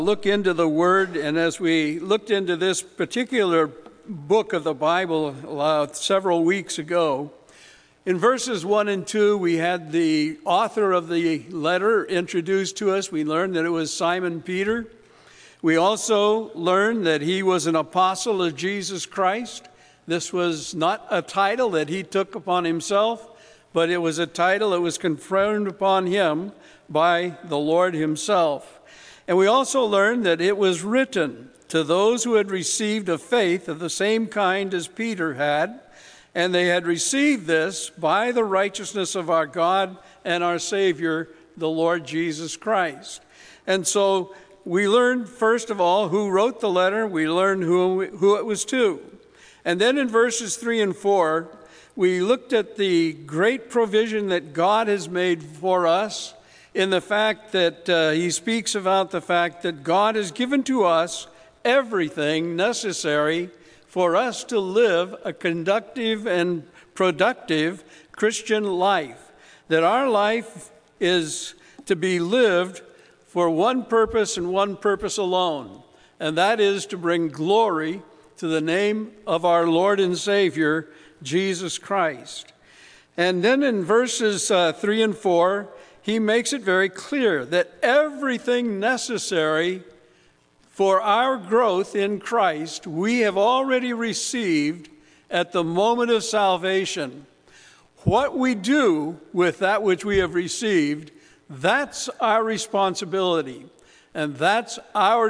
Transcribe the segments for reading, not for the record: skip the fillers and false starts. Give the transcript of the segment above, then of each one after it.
Look into the Word, and as we looked into this particular book of the Bible several weeks ago, in verses 1 and 2, we had the author of the letter introduced to us. We learned that it was Simon Peter. We also learned that he was an apostle of Jesus Christ. This was not a title that he took upon himself, but it was a title that was conferred upon him by the Lord himself. And we also learned that it was written to those who had received a faith of the same kind as Peter had, and they had received this by the righteousness of our God and our Savior, the Lord Jesus Christ. And so we learned, first of all, who wrote the letter. We learned who it was to. And then in verses 3 and 4, we looked at the great provision that God has made for us in the fact that he speaks about the fact that God has given to us everything necessary for us to live a conductive and productive Christian life. That our life is to be lived for one purpose and one purpose alone, and that is to bring glory to the name of our Lord and Savior, Jesus Christ. And then in verses 3 and 4, he makes it very clear that everything necessary for our growth in Christ, we have already received at the moment of salvation. What we do with that which we have received, that's our responsibility. And that's our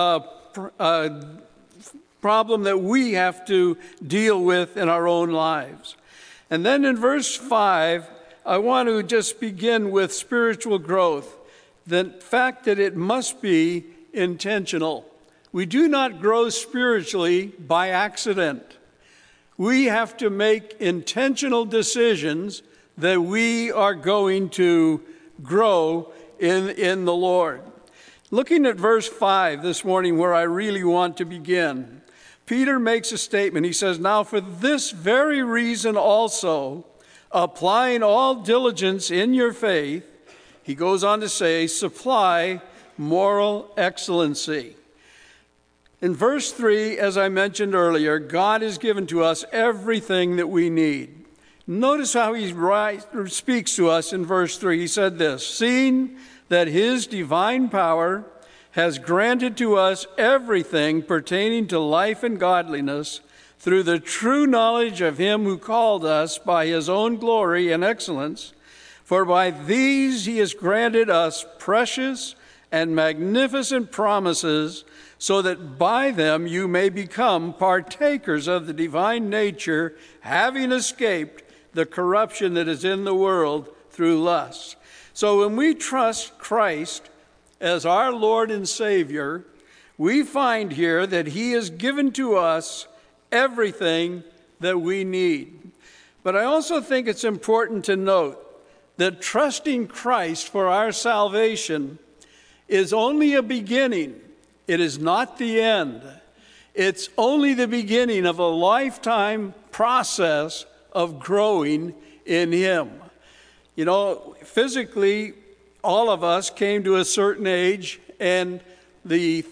problem that we have to deal with in our own lives. And then in verse 5, I want to just begin with spiritual growth, the fact that it must be intentional. We do not grow spiritually by accident. We have to make intentional decisions that we are going to grow in the Lord. Looking at verse 5 this morning, where I really want to begin, Peter makes a statement. He says, "Now for this very reason also, applying all diligence in your faith," he goes on to say, "supply moral excellency." In verse 3, as I mentioned earlier, God has given to us everything that we need. Notice how he speaks to us in verse 3. He said this, "Seeing that his divine power has granted to us everything pertaining to life and godliness through the true knowledge of him who called us by his own glory and excellence, for by these he has granted us precious and magnificent promises, so that by them you may become partakers of the divine nature, having escaped the corruption that is in the world through lust." So when we trust Christ as our Lord and Savior, we find here that he has given to us everything that we need. But I also think it's important to note that trusting Christ for our salvation is only a beginning. It is not the end. It's only the beginning of a lifetime process of growing in him. You know, physically, all of us came to a certain age, and the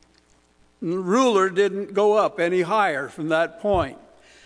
ruler didn't go up any higher from that point.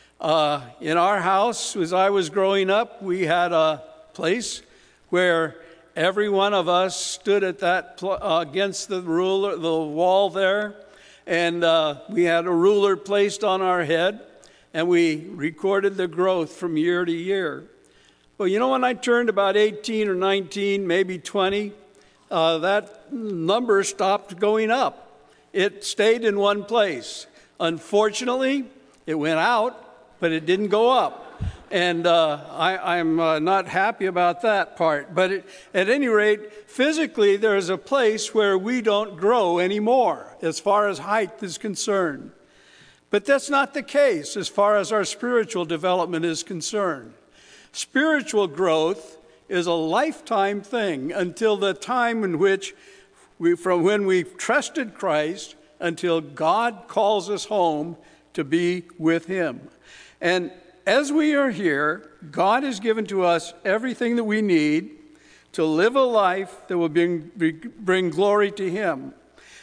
In our house, as I was growing up, we had a place where every one of us stood at that against the ruler, the wall there, and we had a ruler placed on our head, and we recorded the growth from year to year. Well, you know, when I turned about 18 or 19, maybe 20, that number stopped going up. It stayed in one place. Unfortunately, it went out, but it didn't go up. And I'm not happy about that part. But at any rate, physically, there is a place where we don't grow anymore as far as height is concerned. But that's not the case as far as our spiritual development is concerned. Spiritual growth is a lifetime thing until the time in which from when we've trusted Christ until God calls us home to be with him. And as we are here, God has given to us everything that we need to live a life that will bring glory to him.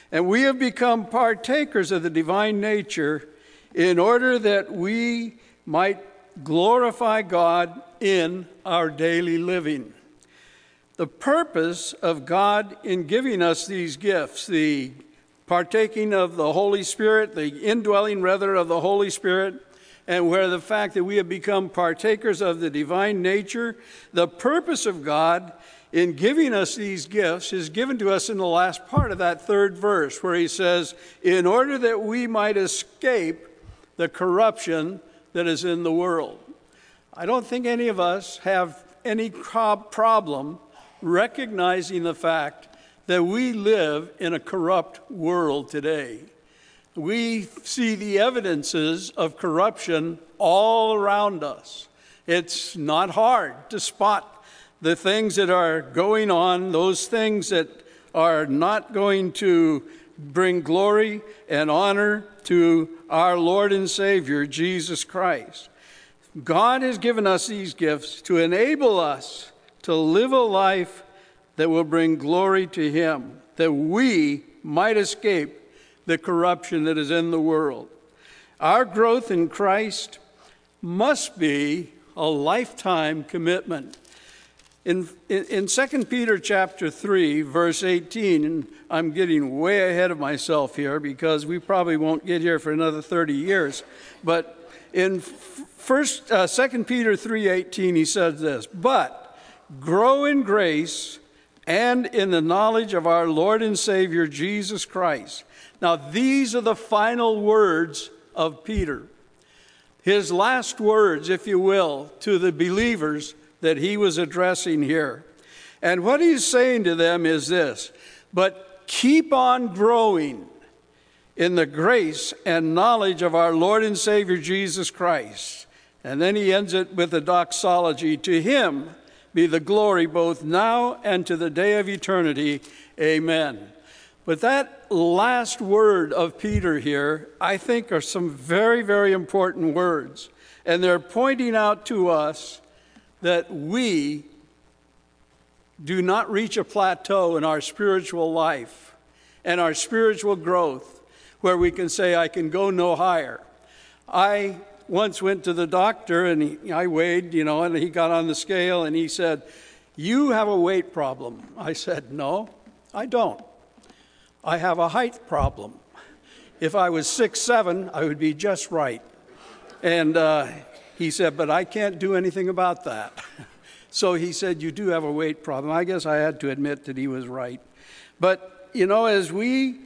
And we have become partakers of the divine nature in order that we might glorify God in our daily living. The purpose of God in giving us these gifts, the partaking of the Holy Spirit, the indwelling rather of the Holy Spirit, and where the fact that we have become partakers of the divine nature, the purpose of God in giving us these gifts is given to us in the last part of that third verse, where he says, in order that we might escape the corruption that is in the world. I don't think any of us have any problem recognizing the fact that we live in a corrupt world today. We see the evidences of corruption all around us. It's not hard to spot the things that are going on, those things that are not going to bring glory and honor to our Lord and Savior, Jesus Christ. God has given us these gifts to enable us to live a life that will bring glory to him, that we might escape the corruption that is in the world. Our growth in Christ must be a lifetime commitment. In 2 Peter chapter 3, verse 18, and I'm getting way ahead of myself here because we probably won't get here for another 30 years, but in 2 Peter 3:18, he says this, but grow in grace and in the knowledge of our Lord and Savior, Jesus Christ. Now, these are the final words of Peter. His last words, if you will, to the believers that he was addressing here. And what he's saying to them is this, but keep on growing in the grace and knowledge of our Lord and Savior, Jesus Christ. And then he ends it with a doxology. To him be the glory both now and to the day of eternity. Amen. But that last word of Peter here, I think, are some very, very important words. And they're pointing out to us that we do not reach a plateau in our spiritual life and our spiritual growth where we can say, I can go no higher. I once went to the doctor and I weighed, and he got on the scale and he said, you have a weight problem. I said, no, I don't. I have a height problem. If I was 6'7", I would be just right. And he said, but I can't do anything about that. So he said, you do have a weight problem. I guess I had to admit that he was right. But, as we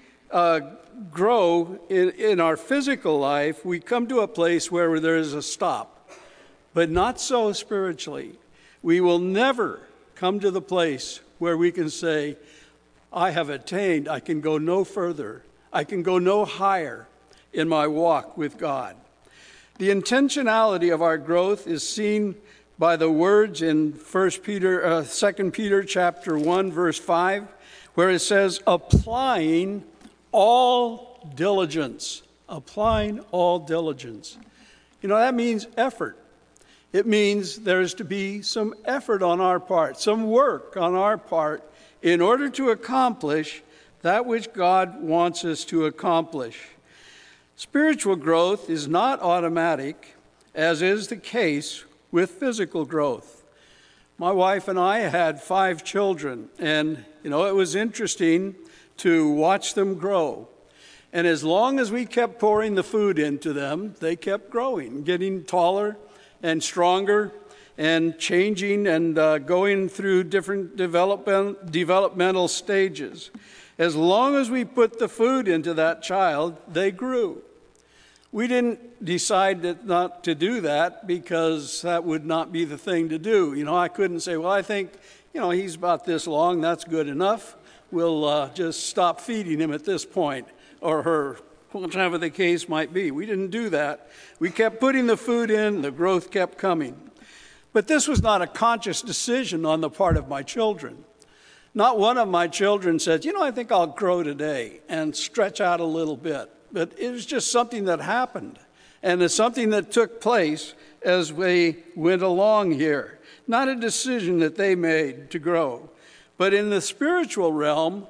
grow in our physical life, we come to a place where there is a stop. But not so spiritually. We will never come to the place where we can say, I have attained, I can go no further, I can go no higher in my walk with God. The intentionality of our growth is seen by the words in 2 Peter chapter 1, verse 5, where it says, applying all diligence. Applying all diligence. That means effort. It means there's to be some effort on our part, some work on our part, in order to accomplish that which God wants us to accomplish. Spiritual growth is not automatic, as is the case with physical growth. My wife and I had 5 children, and, it was interesting to watch them grow. And as long as we kept pouring the food into them, they kept growing, getting taller and stronger and changing and going through different developmental stages. As long as we put the food into that child, they grew. We didn't decide not to do that because that would not be the thing to do. I couldn't say, well, I think, he's about this long, that's good enough. We'll just stop feeding him at this point, or her, whatever the case might be. We didn't do that. We kept putting the food in, the growth kept coming. But this was not a conscious decision on the part of my children. Not one of my children said, I think I'll grow today and stretch out a little bit. But it was just something that happened. And it's something that took place as we went along here. Not a decision that they made to grow. But in the spiritual realm,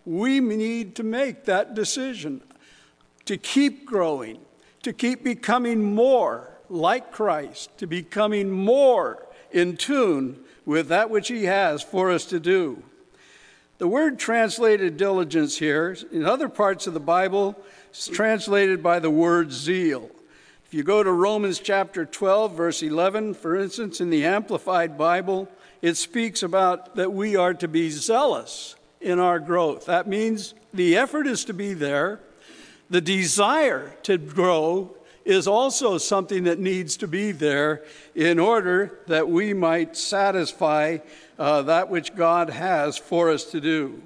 we need to make that decision to keep growing, to keep becoming more like Christ, to becoming more in tune with that which he has for us to do. The word translated diligence here, in other parts of the Bible, is translated by the word zeal. If you go to Romans chapter 12, verse 11, for instance, in the Amplified Bible, it speaks about that we are to be zealous in our growth. That means the effort is to be there. The desire to grow is also something that needs to be there in order that we might satisfy that which God has for us to do.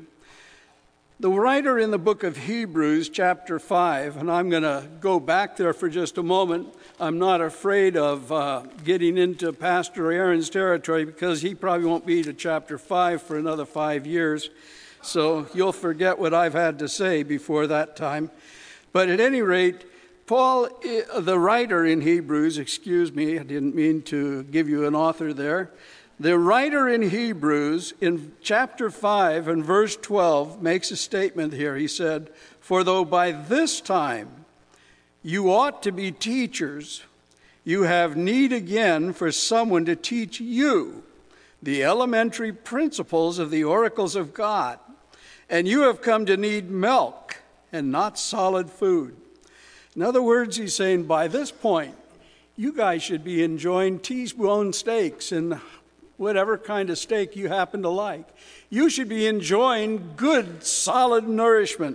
The writer in the book of Hebrews, chapter 5, and I'm going to go back there for just a moment. I'm not afraid of getting into Pastor Aaron's territory because he probably won't be to chapter 5 for another 5 years. So you'll forget what I've had to say before that time. But at any rate, Paul, the writer in Hebrews, I didn't mean to give you an author there. The writer in Hebrews in chapter 5 and verse 12 makes a statement here. He said, "For though by this time you ought to be teachers, you have need again for someone to teach you the elementary principles of the oracles of God. And you have come to need milk and not solid food." In other words, he's saying by this point, you guys should be enjoying T-bone steaks and whatever kind of steak you happen to like. You should be enjoying good, solid nourishment.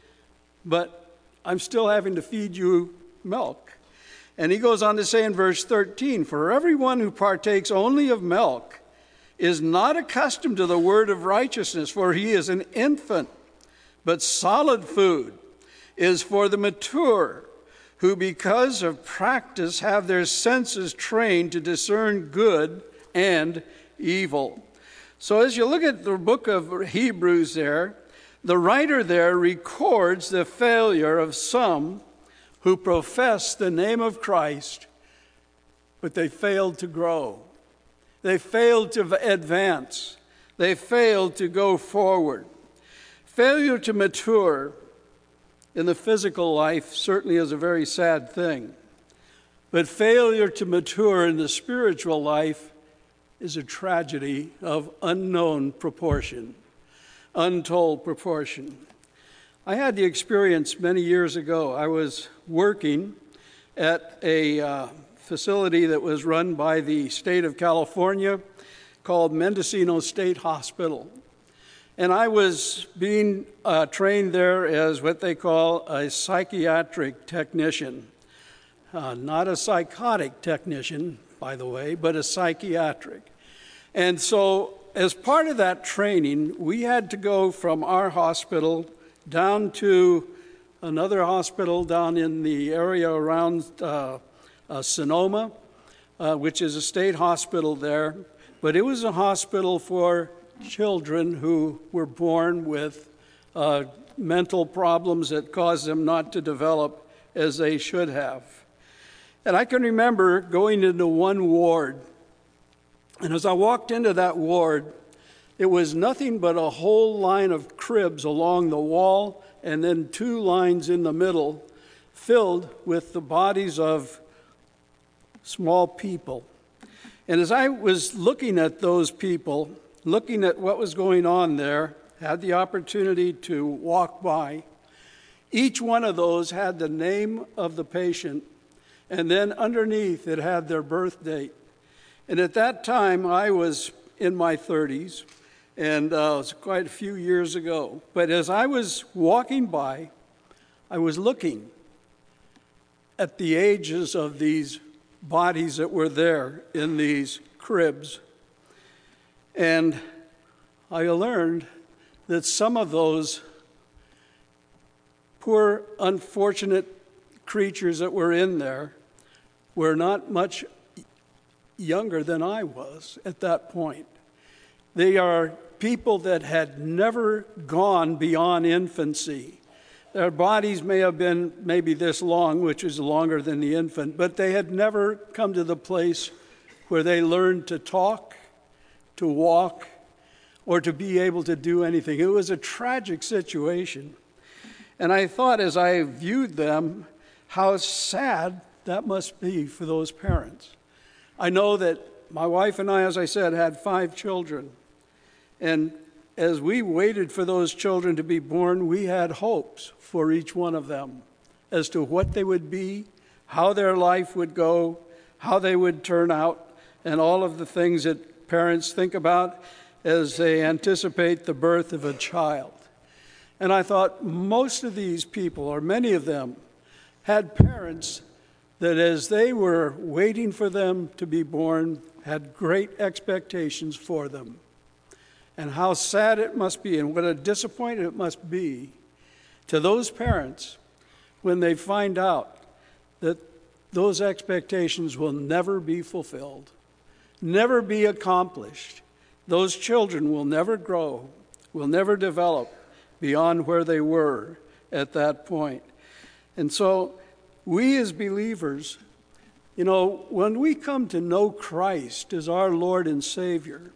But I'm still having to feed you milk. And he goes on to say in verse 13, "For everyone who partakes only of milk is not accustomed to the word of righteousness, for he is an infant. But solid food is for the mature, who because of practice have their senses trained to discern good and evil." So as you look at the book of Hebrews there, the writer there records the failure of some who profess the name of Christ, but they failed to grow. They failed to advance. They failed to go forward. Failure to mature in the physical life certainly is a very sad thing. But failure to mature in the spiritual life is a tragedy of unknown proportion, untold proportion. I had the experience many years ago. I was working at a facility that was run by the state of California called Mendocino State Hospital. And I was being trained there as what they call a psychiatric technician. Not a psychotic technician, by the way, but a psychiatric. And so as part of that training, we had to go from our hospital down to another hospital down in the area around Sonoma, which is a state hospital there. But it was a hospital for children who were born with mental problems that caused them not to develop as they should have. And I can remember going into one ward, and as I walked into that ward, it was nothing but a whole line of cribs along the wall and then 2 lines in the middle filled with the bodies of small people. And as I was looking at those people, looking at what was going on there, had the opportunity to walk by. Each one of those had the name of the patient, and then underneath it had their birth date. And at that time, I was in my 30s, and it was quite a few years ago. But as I was walking by, I was looking at the ages of these bodies that were there in these cribs. And I learned that some of those poor, unfortunate creatures that were in there were not much younger than I was at that point. They are people that had never gone beyond infancy. Their bodies may have been maybe this long, which is longer than the infant, but they had never come to the place where they learned to talk, to walk, or to be able to do anything. It was a tragic situation. And I thought as I viewed them, how sad that must be for those parents. I know that my wife and I, as I said, had 5 children. And as we waited for those children to be born, we had hopes for each one of them as to what they would be, how their life would go, how they would turn out, and all of the things that parents think about as they anticipate the birth of a child. And I thought most of these people, or many of them, had parents that as they were waiting for them to be born, had great expectations for them. And how sad it must be, and what a disappointment it must be to those parents when they find out that those expectations will never be fulfilled, never be accomplished. Those children will never grow, will never develop beyond where they were at that point. And so we as believers, when we come to know Christ as our Lord and Savior,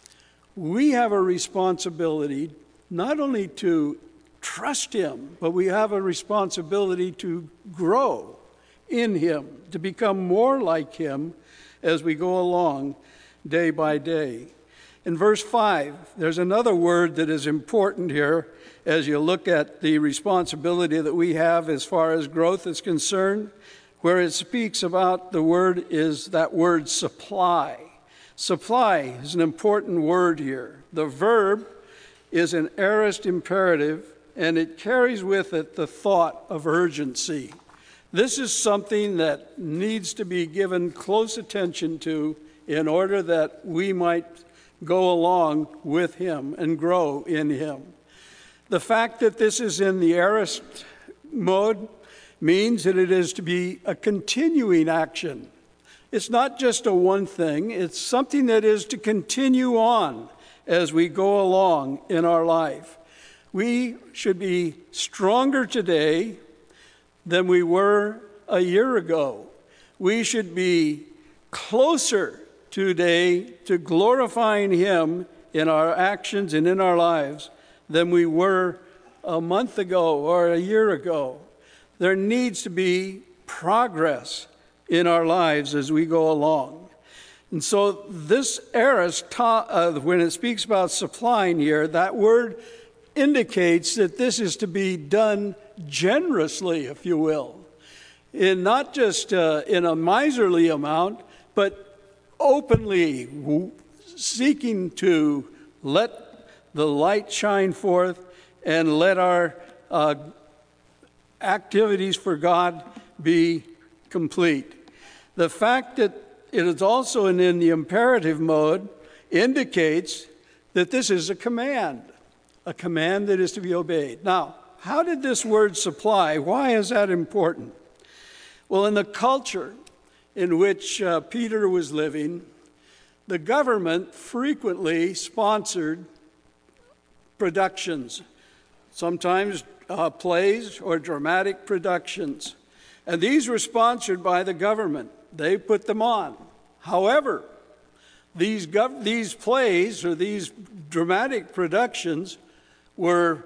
we have a responsibility not only to trust Him, but we have a responsibility to grow in Him, to become more like Him as we go along day by day. In verse 5, there's another word that is important here as you look at the responsibility that we have as far as growth is concerned, where it speaks about the word is that word supply. Supply is an important word here. The verb is an aorist imperative, and it carries with it the thought of urgency. This is something that needs to be given close attention to in order that we might go along with Him and grow in Him. The fact that this is in the aorist mode means that it is to be a continuing action. It's not just a one thing, it's something that is to continue on as we go along in our life. We should be stronger today than we were a year ago. We should be closer today to glorifying Him in our actions and in our lives than we were a month ago or a year ago. There needs to be progress in our lives as we go along. And so this aorist, when it speaks about supplying here, that word indicates that this is to be done generously, if you will, in not just in a miserly amount, but openly seeking to let the light shine forth and let our activities for God be complete. The fact that it is also in the imperative mode indicates that this is a command that is to be obeyed. Now, how did this word supply, why is that important? Well, in the culture in which Peter was living, the government frequently sponsored productions, sometimes plays or dramatic productions. And these were sponsored by the government. They put them on. However, these plays or these dramatic productions were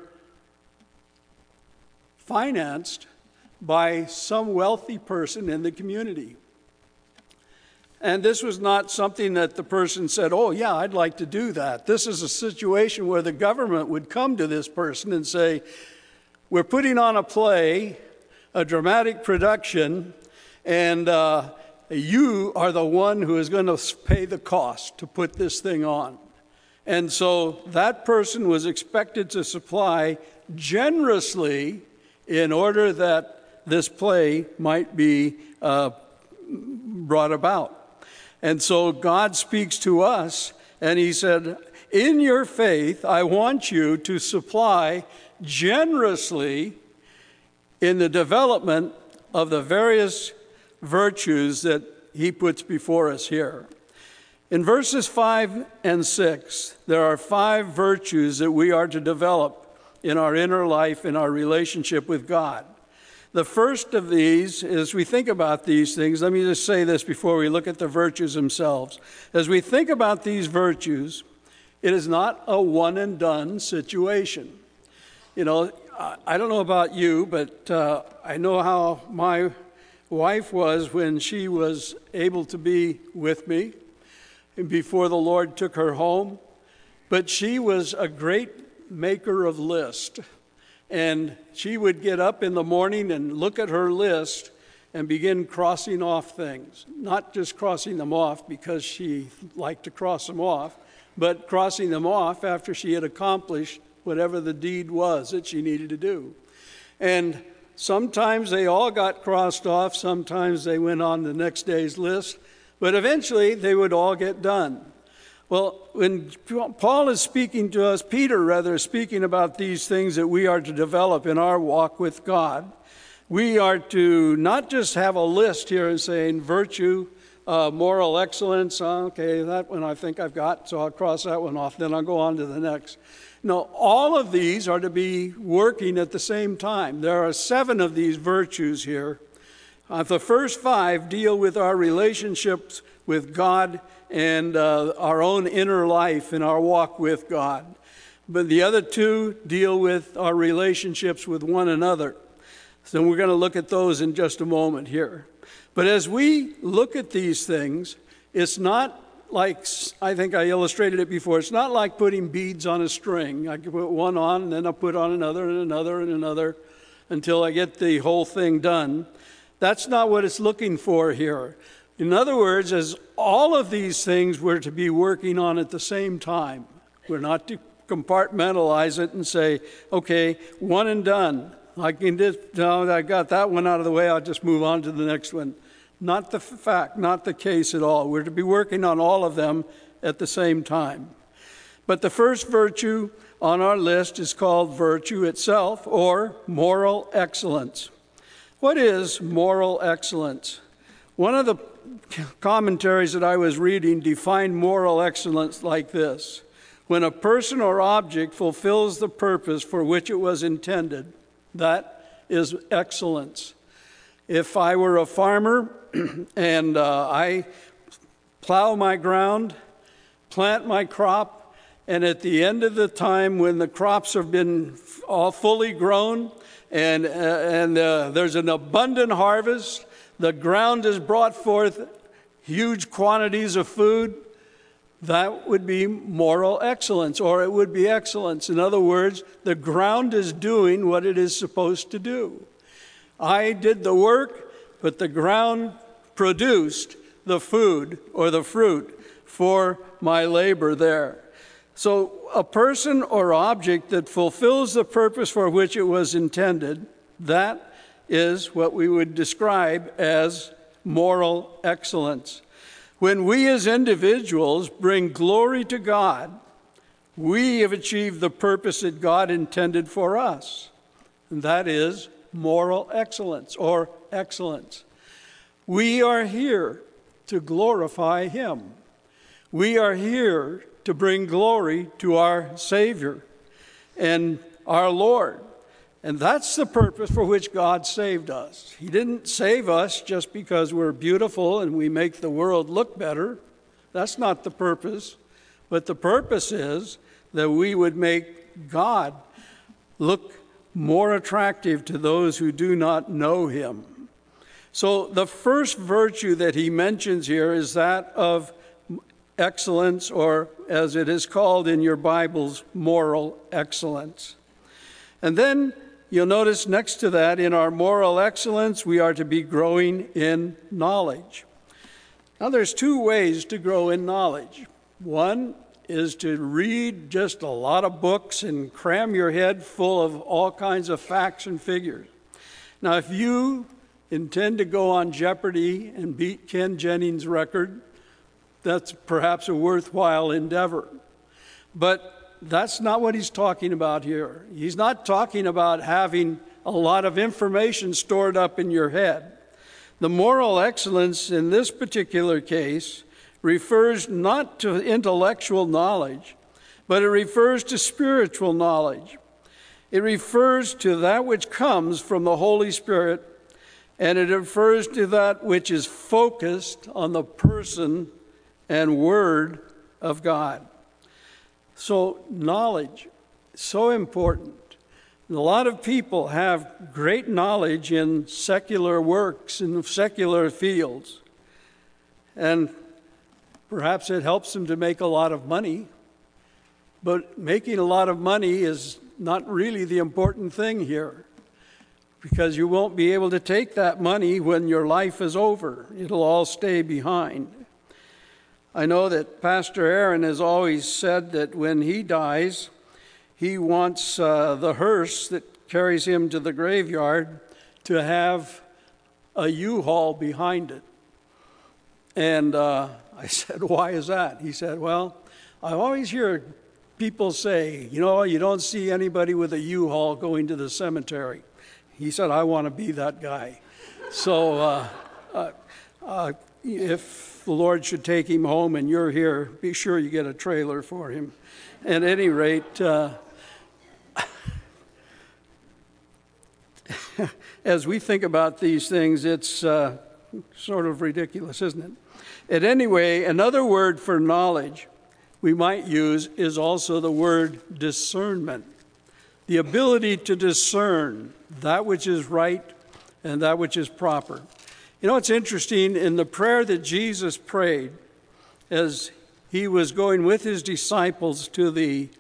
financed by some wealthy person in the community. And this was not something that the person said, oh, yeah, I'd like to do that. This is a situation where the government would come to this person and say, we're putting on a play, a dramatic production, and you are the one who is going to pay the cost to put this thing on. And so that person was expected to supply generously in order that this play might be brought about. And so God speaks to us, and He said, in your faith, I want you to supply generously in the development of the various virtues that He puts before us here. In verses 5 and 6, there are 5 virtues that we are to develop in our inner life, in our relationship with God. The first of these, as we think about these things, let me just say this before we look at the virtues themselves. As we think about these virtues, It is not a one and done situation. You know, I don't know about you, but I know how my wife was when she was able to be with me and before the Lord took her home. But she was a great maker of lists. And she would get up in the morning and look at her list and begin crossing off things. Not just crossing them off because she liked to cross them off, but crossing them off after she had accomplished whatever the deed was that she needed to do. And sometimes they all got crossed off, sometimes they went on the next day's list, but eventually they would all get done. Well, when Paul is speaking to us, Peter rather, is speaking about these things that we are to develop in our walk with God, we are to not just have a list here and saying virtue, moral excellence, okay, that one I think I've got, so I'll cross that one off, then I'll go on to the next. No, all of these are to be working at the same time. There are 7 of these virtues here. The first 5 deal with our relationships with God and our own inner life and our walk with God. But the other 2 deal with our relationships with one another. So we're going to look at those in just a moment here. But as we look at these things, it's not like, I think I illustrated it before, it's not like putting beads on a string. I can put one on, and then I'll put on another and another and another until I get the whole thing done. That's not what it's looking for here. In other words, as all of these things we're to be working on at the same time. We're not to compartmentalize it and say, okay, one and done. I can just, no, I got that one out of the way, I'll just move on to the next one. Not the fact, not the case at all. We're to be working on all of them at the same time. But the first virtue on our list is called virtue itself, or moral excellence. What is moral excellence? One of the commentaries that I was reading defined moral excellence like this: when a person or object fulfills the purpose for which it was intended, that is excellence. If I were a farmer and I plow my ground, plant my crop, and at the end of the time when the crops have been all fully grown and there's an abundant harvest, the ground has brought forth huge quantities of food, that would be moral excellence, or it would be excellence. In other words, the ground is doing what it is supposed to do. I did the work, but the ground produced the food or the fruit for my labor there. So a person or object that fulfills the purpose for which it was intended, that is what we would describe as moral excellence. When we as individuals bring glory to God, we have achieved the purpose that God intended for us, and that is moral excellence or excellence. We are here to glorify Him. We are here to bring glory to our Savior and our Lord. And that's the purpose for which God saved us. He didn't save us just because we're beautiful and we make the world look better. That's not the purpose. But the purpose is that we would make God look more attractive to those who do not know Him. So the first virtue that he mentions here is that of excellence, or as it is called in your Bibles, moral excellence. And then you'll notice next to that, in our moral excellence, we are to be growing in knowledge. Now there's 2 ways to grow in knowledge. One is to read just a lot of books and cram your head full of all kinds of facts and figures. Now, if you intend to go on Jeopardy and beat Ken Jennings' record, that's perhaps a worthwhile endeavor. But that's not what he's talking about here. He's not talking about having a lot of information stored up in your head. The moral excellence in this particular case refers not to intellectual knowledge, but it refers to spiritual knowledge. It refers to that which comes from the Holy Spirit, and it refers to that which is focused on the person and word of God. So knowledge, so important. And a lot of people have great knowledge in secular works, in secular fields. And perhaps it helps them to make a lot of money. But making a lot of money is not really the important thing here, because you won't be able to take that money when your life is over. It'll all stay behind. I know that Pastor Aaron has always said that when he dies, he wants the hearse that carries him to the graveyard to have a U-Haul behind it. And I said, why is that? He said, well, I always hear people say, you don't see anybody with a U-Haul going to the cemetery. He said, I want to be that guy. So if the Lord should take him home and you're here, be sure you get a trailer for him. At any rate, as we think about these things, it's sort of ridiculous, isn't it? At any rate, another word for knowledge we might use is also the word discernment. The ability to discern that which is right and that which is proper. It's interesting, in the prayer that Jesus prayed as he was going with his disciples to the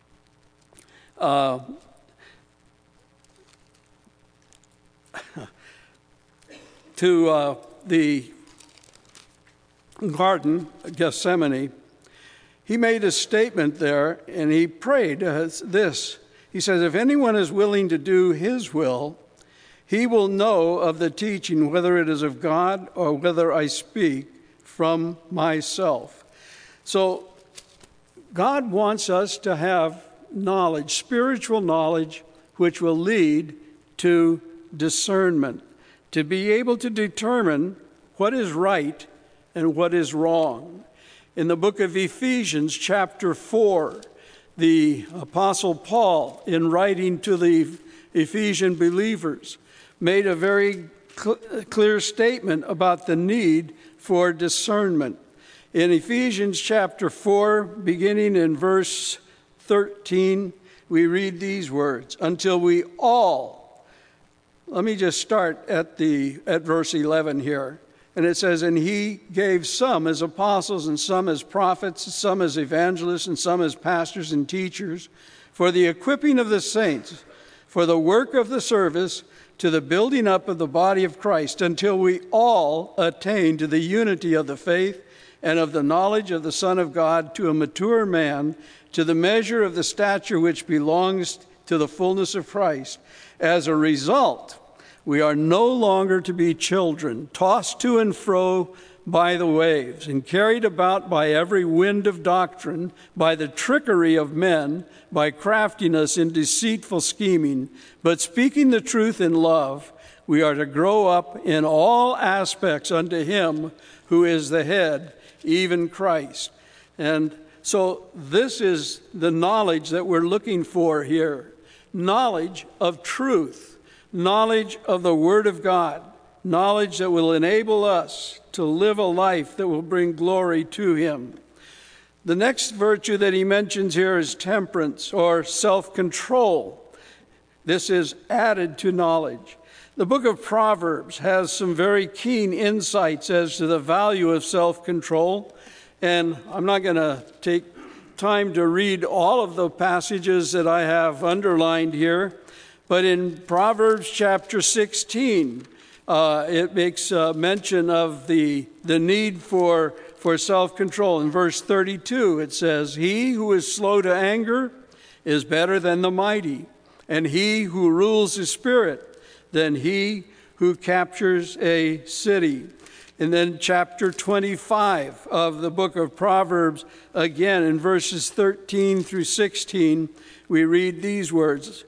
Garden of Gethsemane, he made a statement there, and he prayed this. He says, if anyone is willing to do his will, he will know of the teaching, whether it is of God or whether I speak from myself. So God wants us to have knowledge, spiritual knowledge, which will lead to discernment, to be able to determine what is right and what is wrong. In the book of Ephesians, chapter 4, the Apostle Paul, in writing to the Ephesian believers, made a very clear statement about the need for discernment. In Ephesians chapter 4, beginning in verse 13, we read these words, until we all, let me just start at verse 11 here. And it says, and he gave some as apostles and some as prophets, some as evangelists and some as pastors and teachers, for the equipping of the saints, for the work of the service, to the building up of the body of Christ, until we all attain to the unity of the faith and of the knowledge of the Son of God, to a mature man, to the measure of the stature which belongs to the fullness of Christ. As a result, we are no longer to be children, tossed to and fro by the waves, and carried about by every wind of doctrine, by the trickery of men, by craftiness in deceitful scheming. But speaking the truth in love, we are to grow up in all aspects unto him who is the head, even Christ. And so this is the knowledge that we're looking for here. Knowledge of truth. Knowledge of the Word of God, knowledge that will enable us to live a life that will bring glory to him. The next virtue that he mentions here is temperance or self-control. This is added to knowledge. The book of Proverbs has some very keen insights as to the value of self-control, and I'm not going to take time to read all of the passages that I have underlined here. But in Proverbs chapter 16, it makes mention of the need for self-control. In verse 32, it says, he who is slow to anger is better than the mighty, and he who rules his spirit than he who captures a city. And then chapter 25 of the book of Proverbs, again in verses 13 through 16, we read these words.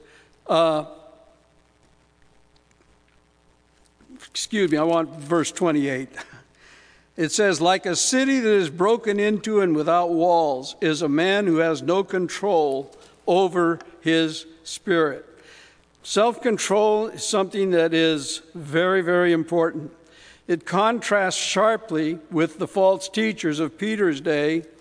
I want verse 28. It says, like a city that is broken into and without walls is a man who has no control over his spirit. Self-control is something that is very, very important. It contrasts sharply with the false teachers of Peter's day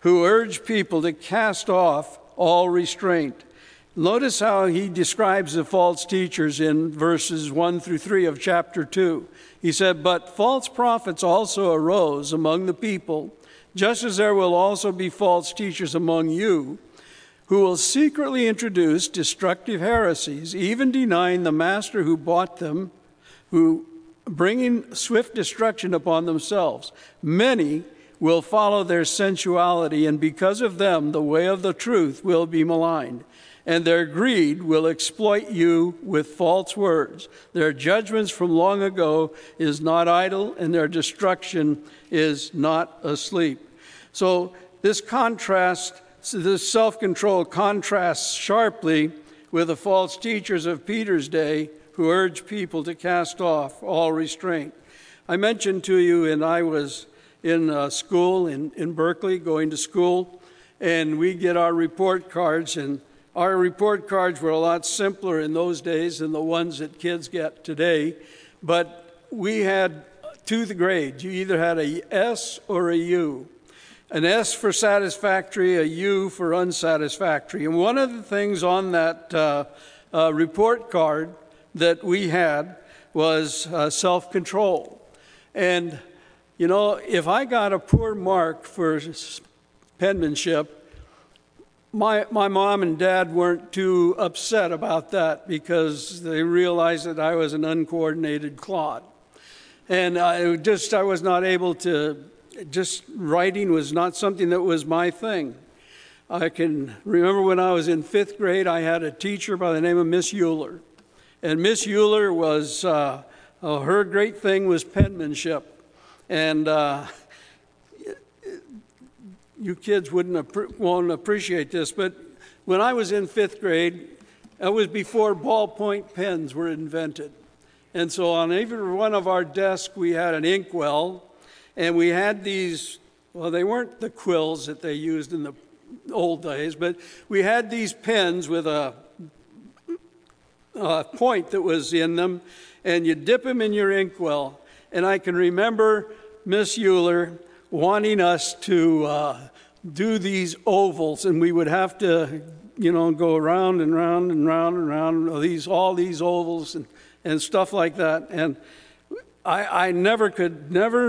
who urge people to cast off all restraint. Notice how he describes the false teachers in verses 1 through 3 of chapter 2. He said, "But false prophets also arose among the people, just as there will also be false teachers among you, who will secretly introduce destructive heresies, even denying the master who bought them, who bringing swift destruction upon themselves. Many will follow their sensuality, and because of them the way of the truth will be maligned. And their greed will exploit you with false words. Their judgments from long ago is not idle, and their destruction is not asleep." So this self-control contrasts sharply with the false teachers of Peter's day who urge people to cast off all restraint. I mentioned to you, and I was in school in Berkeley, going to school, and we get our report cards, and our report cards were a lot simpler in those days than the ones that kids get today. But we had to the grades. You either had a S or a U. An S for satisfactory, a U for unsatisfactory. And one of the things on that report card that we had was self-control. And, you know, if I got a poor mark for penmanship, my mom and dad weren't too upset about that because they realized that I was an uncoordinated clod. And I was not able to, writing was not something that was my thing. I can remember when I was in 5th grade, I had a teacher by the name of Miss Euler. And Miss Euler was, her great thing was penmanship. And you kids won't appreciate this, but when I was in 5th grade, that was before ballpoint pens were invented. And so on every one of our desks, we had an inkwell, and we had these, well, they weren't the quills that they used in the old days, but we had these pens with a point that was in them, and you dip them in your inkwell. And I can remember Miss Euler wanting us to do these ovals, and we would have to, go around and round and round and round, all these ovals and stuff like that. And I never could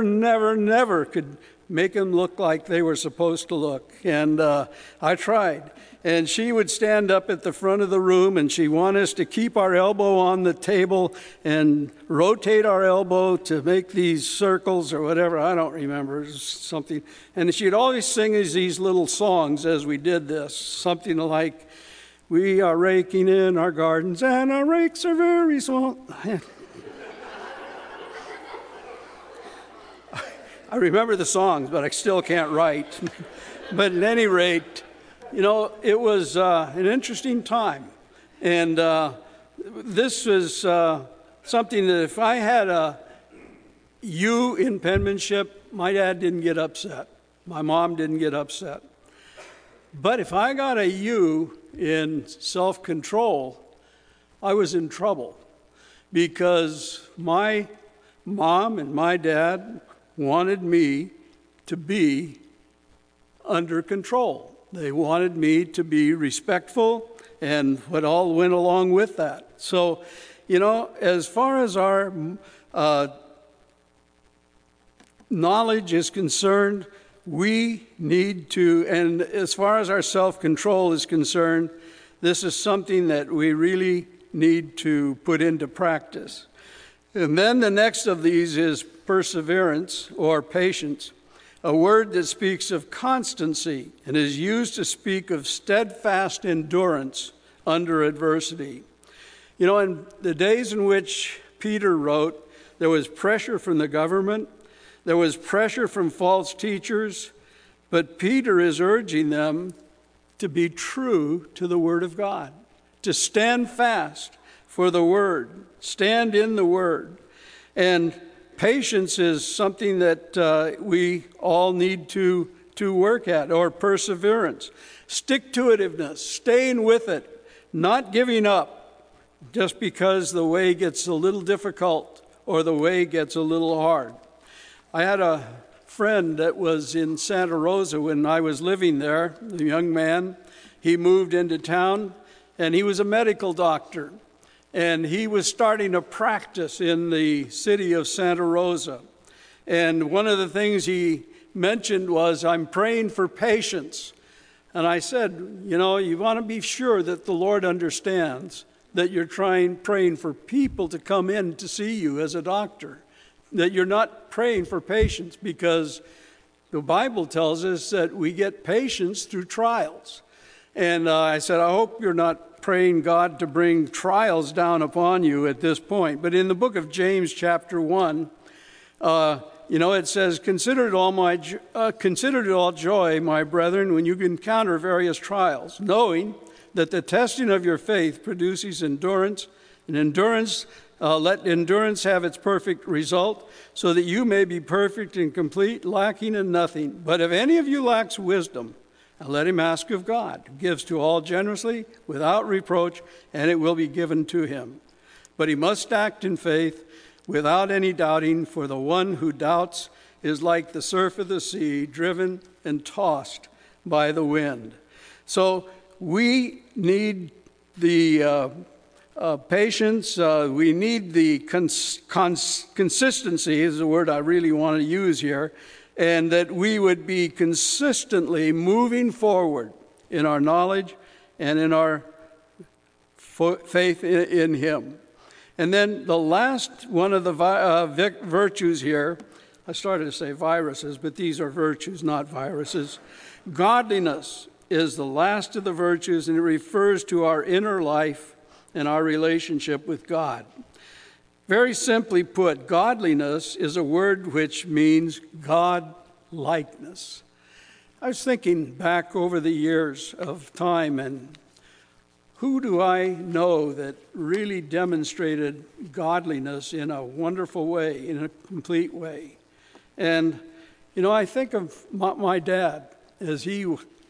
make them look like they were supposed to look. And I tried. And she would stand up at the front of the room, and she wanted us to keep our elbow on the table and rotate our elbow to make these circles or whatever. I don't remember, something. And she'd always sing us these little songs as we did this, something like, "We are raking in our gardens, and our rakes are very small." I remember the songs, but I still can't write. But at any rate, it was an interesting time. And this was something that if I had a U in penmanship, my dad didn't get upset. My mom didn't get upset. But if I got a U in self-control, I was in trouble because my mom and my dad wanted me to be under control. They wanted me to be respectful and what all went along with that. So, as far as our knowledge is concerned, we need to, and as far as our self-control is concerned, this is something that we really need to put into practice. And then the next of these is perseverance or patience, a word that speaks of constancy and is used to speak of steadfast endurance under adversity. In the days in which Peter wrote, there was pressure from the government, there was pressure from false teachers, but Peter is urging them to be true to the Word of God, to stand fast for the Word, stand in the Word. And patience is something that we all need to work at, or perseverance. Stick-to-itiveness, staying with it, not giving up just because the way gets a little difficult or the way gets a little hard. I had a friend that was in Santa Rosa when I was living there, a young man. He moved into town, and he was a medical doctor. And he was starting a practice in the city of Santa Rosa. And one of the things he mentioned was, I'm praying for patience. And I said, you know, you want to be sure that the Lord understands that you're praying for people to come in to see you as a doctor, that you're not praying for patience, because the Bible tells us that we get patience through trials. And I said, I hope you're not praying God to bring trials down upon you at this point. But in the book of James chapter 1, it says, Consider it all joy, my brethren, when you encounter various trials, knowing that the testing of your faith produces endurance, and let endurance have its perfect result, so that you may be perfect and complete, lacking in nothing. But if any of you lacks wisdom, let him ask of God, who gives to all generously, without reproach, and it will be given to him. But he must act in faith, without any doubting, for the one who doubts is like the surf of the sea, driven and tossed by the wind. So we need the patience. We need the consistency is the word I really want to use here, and that we would be consistently moving forward in our knowledge and in our faith in him. And then the last one of the virtues here, I started to say viruses, but these are virtues, not viruses. Godliness is the last of the virtues, and it refers to our inner life and our relationship with God. Very simply put, godliness is a word which means God-likeness. I was thinking back over the years of time, and who do I know that really demonstrated godliness in a wonderful way, in a complete way? And, I think of my dad as he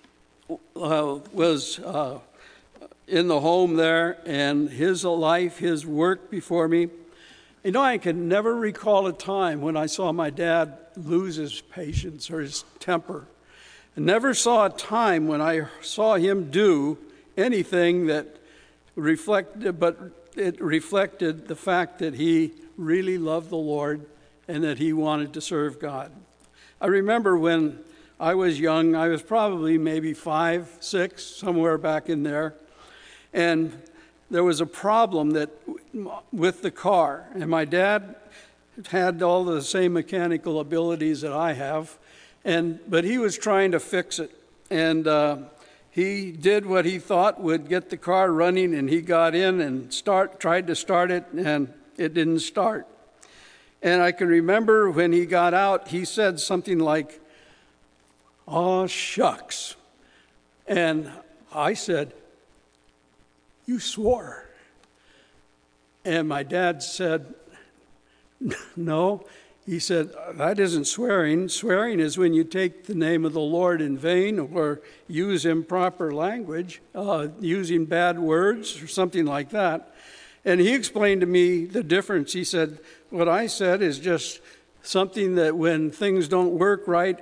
was in the home there, and his life, his work before me. I can never recall a time when I saw my dad lose his patience or his temper. I never saw a time when I saw him do anything that reflected the fact that he really loved the Lord and that he wanted to serve God. I remember when I was young, I was probably maybe 5, 6, somewhere back in there, and there was a problem with the car, and my dad had all the same mechanical abilities that I have, but he was trying to fix it, and he did what he thought would get the car running, and he got in and tried to start it, and it didn't start. And I can remember when he got out, he said something like, "Aw, shucks." And I said, "You swore." And my dad said, "No." He said, "That isn't swearing. Swearing is when you take the name of the Lord in vain or use improper language, using bad words or something like that." And he explained to me the difference. He said, "What I said is just something that when things don't work right,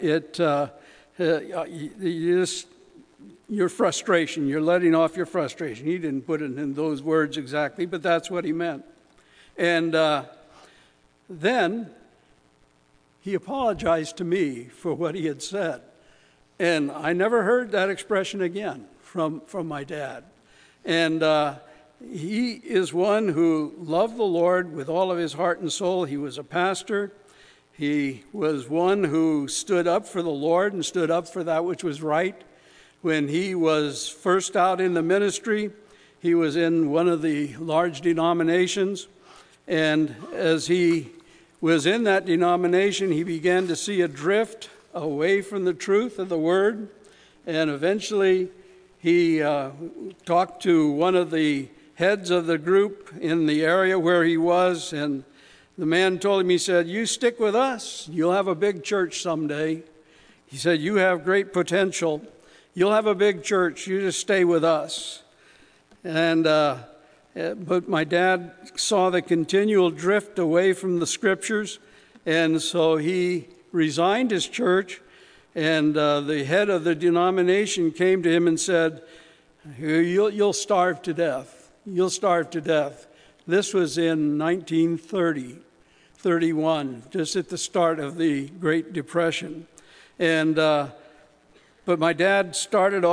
your frustration, you're letting off your frustration." He didn't put it in those words exactly, but that's what he meant. And then he apologized to me for what he had said. And I never heard that expression again from my dad. And he is one who loved the Lord with all of his heart and soul. He was a pastor. He was one who stood up for the Lord and stood up for that which was right. When he was first out in the ministry, he was in one of the large denominations. And as he was in that denomination, he began to see a drift away from the truth of the word. And eventually he talked to one of the heads of the group in the area where he was, and the man told him, he said, "You stick with us, you'll have a big church someday." He said, "You have great potential. You'll have a big church. You just stay with us." And but my dad saw the continual drift away from the scriptures, and so he resigned his church, and the head of the denomination came to him and said, you'll starve to death. You'll starve to death. This was in 1931, just at the start of the Great Depression. And but my dad started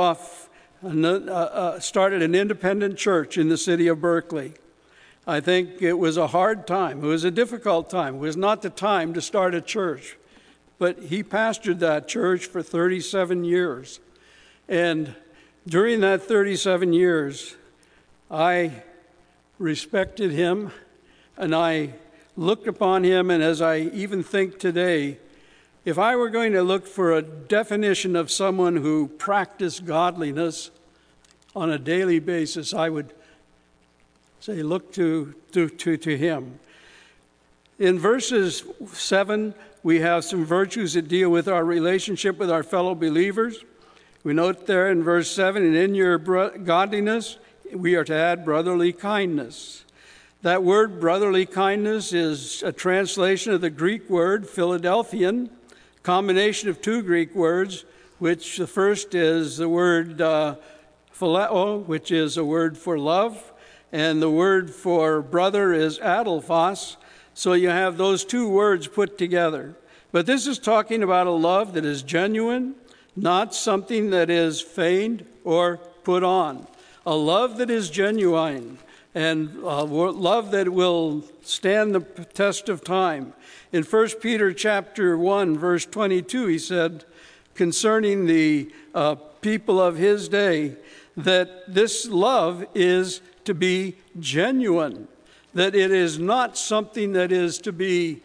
an independent church in the city of Berkeley. I think it was a hard time. It was a difficult time. It was not the time to start a church. But he pastored that church for 37 years. And during that 37 years, I respected him, and I looked upon him, and as I even think today, if I were going to look for a definition of someone who practiced godliness on a daily basis, I would say look to him. In verses 7, we have some virtues that deal with our relationship with our fellow believers. We note there in verse 7, and in your godliness, we are to add brotherly kindness. That word brotherly kindness is a translation of the Greek word Philadelphian, combination of two Greek words, which the first is the word phileo, which is a word for love, and the word for brother is adelphos. So you have those two words put together. But this is talking about a love that is genuine, not something that is feigned or put on. A love that is genuine, and love that will stand the test of time. In 1 Peter chapter 1, verse 22, he said, concerning the people of his day, that this love is to be genuine, that it is not something that is to be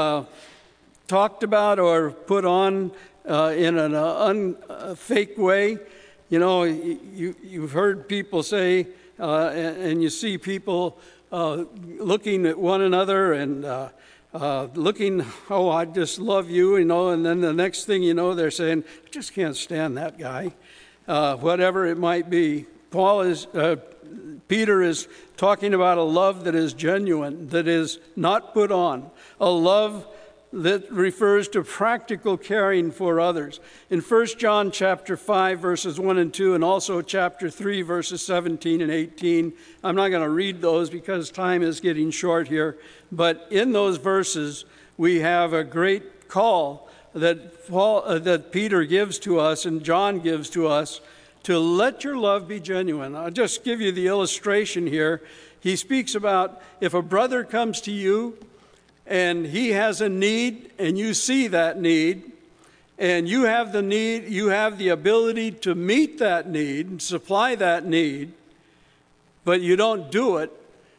talked about or put on in a fake way. You know, you've heard people say, and you see people looking at one another and looking, oh, I just love you, you know, and then the next thing you know, they're saying, I just can't stand that guy, whatever it might be. Peter is talking about a love that is genuine, that is not put on, a love that refers to practical caring for others. In 1 John chapter 5, verses 1 and 2, and also chapter 3, verses 17 and 18, I'm not going to read those because time is getting short here, but in those verses, we have a great call that Peter gives to us and John gives to us to let your love be genuine. I'll just give you the illustration here. He speaks about if a brother comes to you and he has a need, and you see that need, and you have the need, you have the ability to meet that need, supply that need, but you don't do it,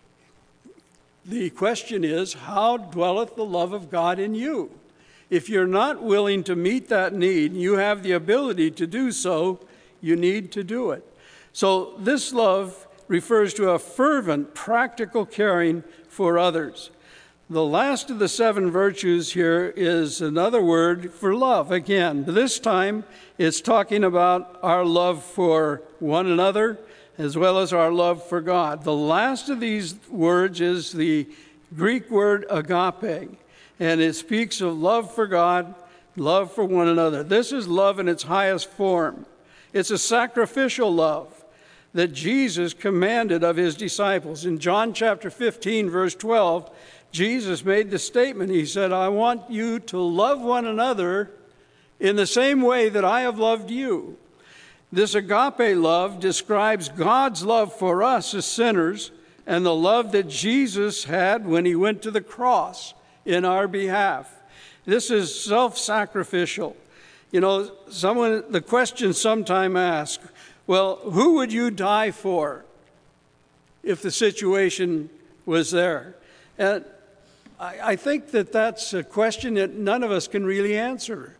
the question is, how dwelleth the love of God in you? If you're not willing to meet that need, you have the ability to do so, you need to do it. So this love refers to a fervent, practical caring for others. The last of the 7 virtues here is another word for love. Again, this time it's talking about our love for one another as well as our love for God. The last of these words is the Greek word agape, and it speaks of love for God, love for one another. This is love in its highest form. It's a sacrificial love that Jesus commanded of his disciples. In John chapter 15, verse 12, Jesus made the statement. He said, I want you to love one another in the same way that I have loved you. This agape love describes God's love for us as sinners and the love that Jesus had when he went to the cross in our behalf. This is self-sacrificial. You know, the question sometimes asked, well, who would you die for if the situation was there? And I think that that's a question that none of us can really answer.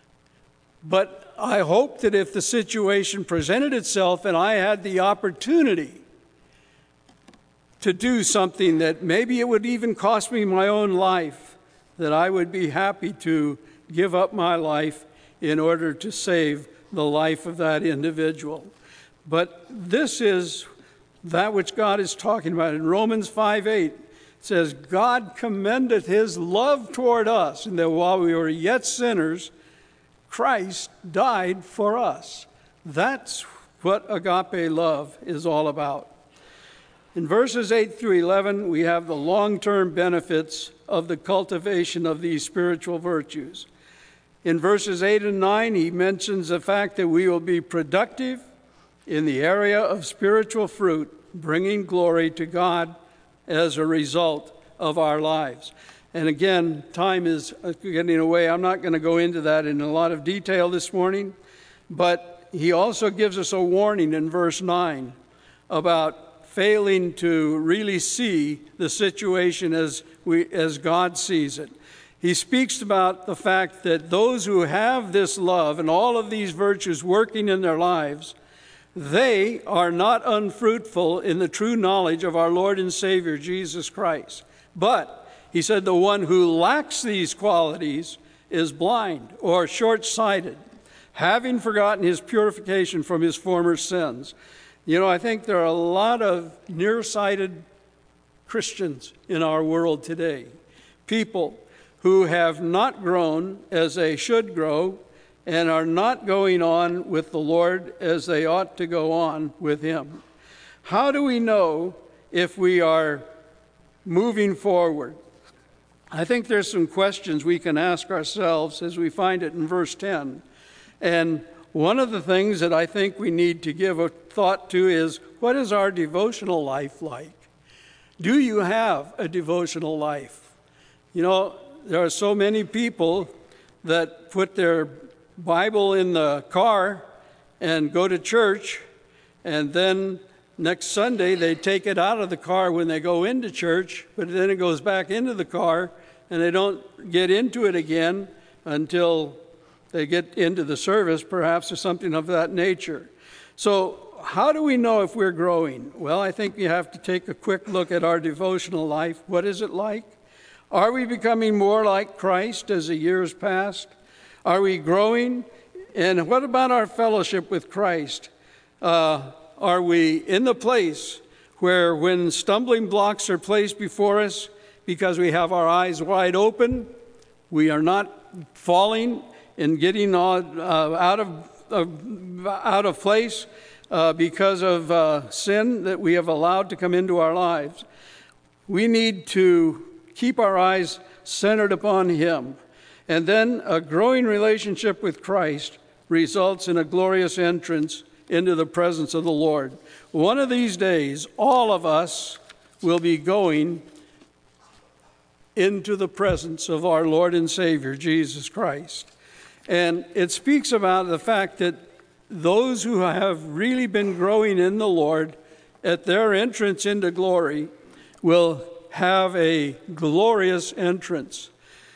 But I hope that if the situation presented itself and I had the opportunity to do something that maybe it would even cost me my own life, that I would be happy to give up my life in order to save the life of that individual. But this is that which God is talking about. In Romans 5:8, says, God commendeth his love toward us, and that while we were yet sinners, Christ died for us. That's what agape love is all about. In verses 8 through 11, we have the long-term benefits of the cultivation of these spiritual virtues. In verses 8 and 9, he mentions the fact that we will be productive in the area of spiritual fruit, bringing glory to God as a result of our lives. And again, time is getting away. I'm not going to go into that in a lot of detail this morning, but he also gives us a warning in verse 9 about failing to really see the situation as God sees it. He speaks about the fact that those who have this love and all of these virtues working in their lives, they are not unfruitful in the true knowledge of our Lord and Savior, Jesus Christ. But, he said, the one who lacks these qualities is blind or short-sighted, having forgotten his purification from his former sins. You know, I think there are a lot of nearsighted Christians in our world today. People who have not grown as they should grow and are not going on with the Lord as they ought to go on with him. How do we know if we are moving forward? I think there's some questions we can ask ourselves as we find it in verse 10. And one of the things that I think we need to give a thought to is, what is our devotional life like? Do you have a devotional life? You know, there are so many people that put their Bible in the car and go to church, and then next Sunday they take it out of the car when they go into church, but then it goes back into the car, and they don't get into it again until they get into the service, perhaps, or something of that nature. So how do we know if we're growing? Well, I think you have to take a quick look at our devotional life. What is it like? Are we becoming more like Christ as the years pass? Are we growing? And what about our fellowship with Christ? Are we in the place where when stumbling blocks are placed before us because we have our eyes wide open, we are not falling and getting out of place because of sin that we have allowed to come into our lives? We need to keep our eyes centered upon him. And then a growing relationship with Christ results in a glorious entrance into the presence of the Lord. One of these days, all of us will be going into the presence of our Lord and Savior, Jesus Christ. And it speaks about the fact that those who have really been growing in the Lord, at their entrance into glory, will have a glorious entrance.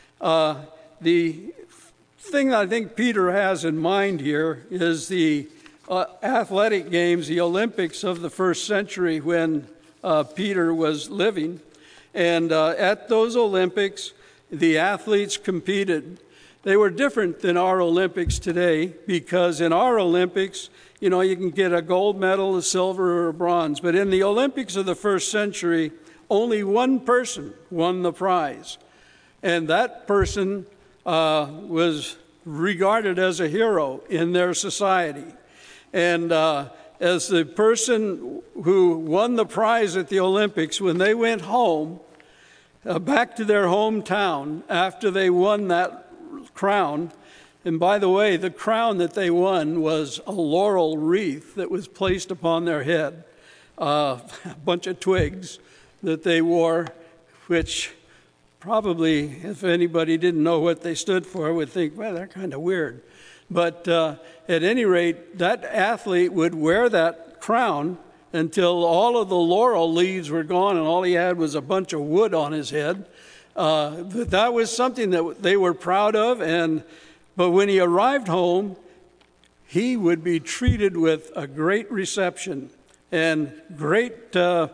The thing that I think Peter has in mind here is the athletic games, the Olympics of the first century when Peter was living. And at those Olympics, the athletes competed. They were different than our Olympics today, because in our Olympics, you know, you can get a gold medal, a silver, or a bronze. But in the Olympics of the first century, only one person won the prize. And that person was regarded as a hero in their society. And as the person who won the prize at the Olympics, when they went home, back to their hometown after they won that crown, and by the way, the crown that they won was a laurel wreath that was placed upon their head, a bunch of twigs that they wore, which probably, if anybody didn't know what they stood for, would think, well, they're kind of weird. But at any rate, that athlete would wear that crown until all of the laurel leaves were gone and all he had was a bunch of wood on his head. But that was something that they were proud of. But when he arrived home, he would be treated with a great reception and great deal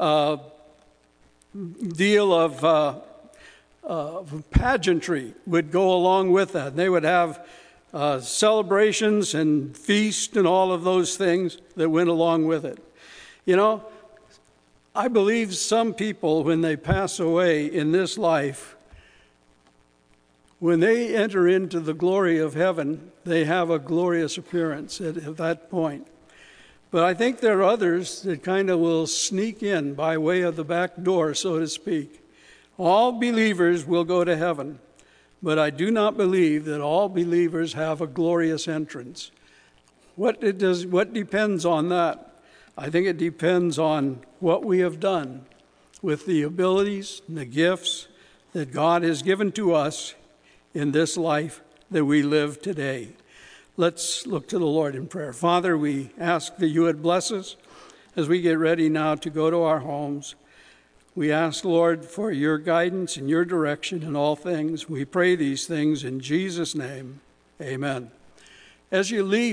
of pageantry would go along with that. They would have celebrations and feasts and all of those things that went along with it. You know, I believe some people, when they pass away in this life, when they enter into the glory of heaven, they have a glorious appearance at that point. But I think there are others that kind of will sneak in by way of the back door, so to speak. All believers will go to heaven, but I do not believe that all believers have a glorious entrance. What depends on that? I think it depends on what we have done with the abilities and the gifts that God has given to us in this life that we live today. Let's look to the Lord in prayer. Father, we ask that you would bless us as we get ready now to go to our homes. We ask, Lord, for your guidance and your direction in all things. We pray these things in Jesus' name. Amen. As you leave